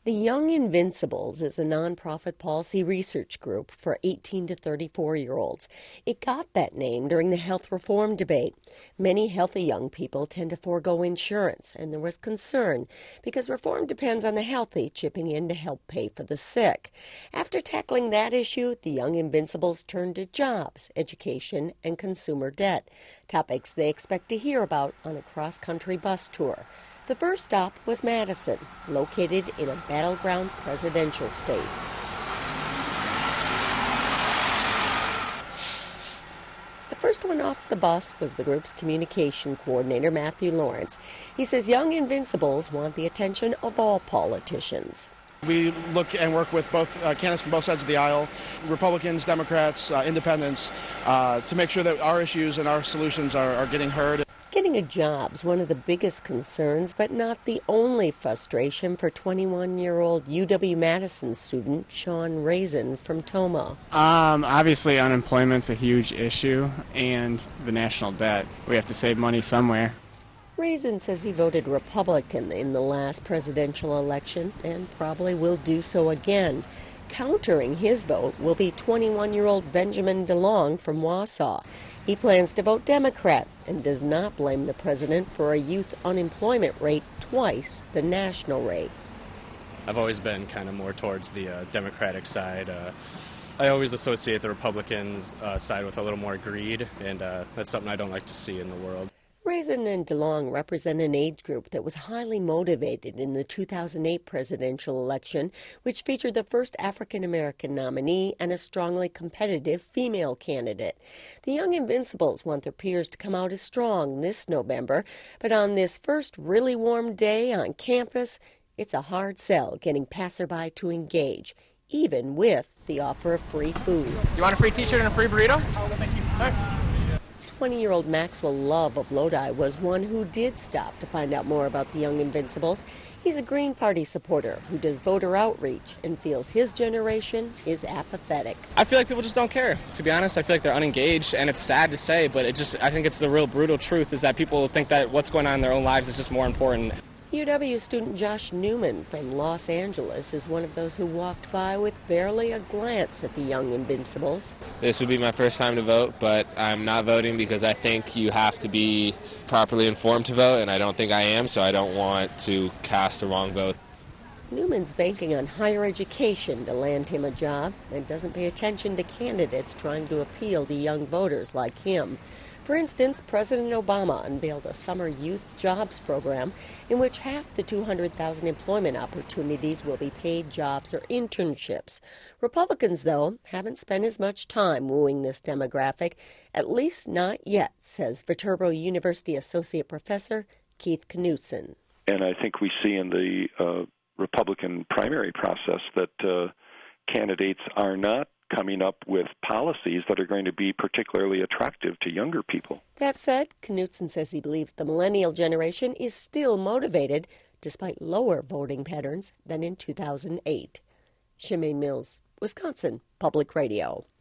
The Young Invincibles is a nonprofit policy research group for 18 to 34-year-olds. It got that name during the health reform debate. Many healthy young people tend to forego insurance, and there was concern because reform depends on the healthy chipping in to help pay for the sick. After tackling that issue, the Young Invincibles turned to jobs, education, and consumer debt, topics they expect to hear about on a cross-country bus tour. The first stop was Madison, located in a battleground presidential state. The first one off the bus was the group's communication coordinator, Matthew Lawrence. He says Young Invincibles want the attention of all politicians. We look and work with both candidates from both sides of the aisle, Republicans, Democrats, independents, to make sure that our issues and our solutions are getting heard. Getting a job's one of the biggest concerns, but not the only frustration for 21-year-old UW-Madison student Sean Raisin from Tomah. Obviously, unemployment's a huge issue, and the national debt. We have to save money somewhere. Raisin says he voted Republican in the last presidential election and probably will do so again. Countering his vote will be 21-year-old Benjamin DeLong from Wausau. He plans to vote Democrat and does not blame the president for a youth unemployment rate twice the national rate. I've always been kind of more towards the Democratic side. I always associate the Republicans' side with a little more greed, and that's something I don't like to see in the world. Raisin and DeLong represent an age group that was highly motivated in the 2008 presidential election, which featured the first African-American nominee and a strongly competitive female candidate. The Young Invincibles want their peers to come out as strong this November, but on this first really warm day on campus, it's a hard sell getting passerby to engage, even with the offer of free food. You want a free t-shirt and a free burrito? Thank you. All right. 20-year-old Maxwell Love of Lodi was one who did stop to find out more about the Young Invincibles. He's a Green Party supporter who does voter outreach and feels his generation is apathetic. I feel like people just don't care. To be honest, I feel like they're unengaged, and it's sad to say, but I think it's the real brutal truth is that people think that what's going on in their own lives is just more important. UW student Josh Newman from Los Angeles is one of those who walked by with barely a glance at the Young Invincibles. This would be my first time to vote, but I'm not voting because I think you have to be properly informed to vote, and I don't think I am, so I don't want to cast the wrong vote. Newman's banking on higher education to land him a job and doesn't pay attention to candidates trying to appeal to young voters like him. For instance, President Obama unveiled a summer youth jobs program in which half the 200,000 employment opportunities will be paid jobs or internships. Republicans, though, haven't spent as much time wooing this demographic, at least not yet, says Viterbo University Associate Professor Keith Knutson. And I think we see in the Republican primary process that candidates are not coming up with policies that are going to be particularly attractive to younger people. That said, Knutson says he believes the millennial generation is still motivated despite lower voting patterns than in 2008. Shemaine Mills, Wisconsin Public Radio.